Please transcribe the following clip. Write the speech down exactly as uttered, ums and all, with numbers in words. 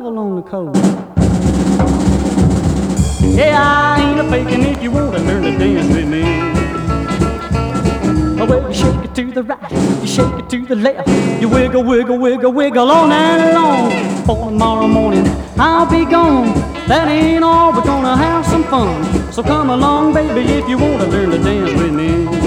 devil on the coast. Yeah, I ain't a faking if you wanna learn to dance with me. Well, you shake it to the right, you shake it to the left, you wiggle, wiggle, wiggle, wiggle all night long. For tomorrow morning I'll be gone. That ain't all, we're gonna have some fun. So come along, baby, if you wanna learn to dance with me.